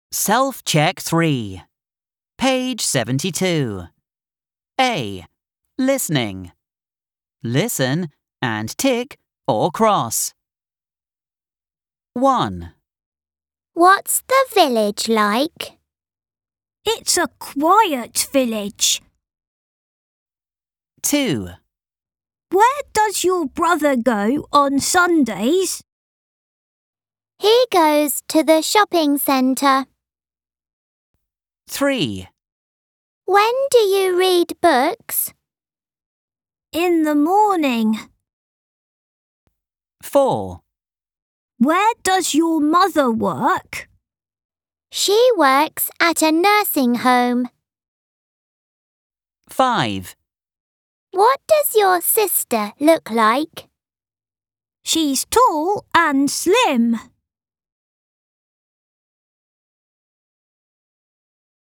Self-check 3. Page 72. A. Listening. Listen and tick or cross. 1. What's the village like? It's a quiet village. 2. Where does your brother go on Sundays? He goes to the shopping centre. 3. When do you read books? In the morning. 4. Where does your mother work? She works at a nursing home. 5. What does your sister look like? She's tall and slim.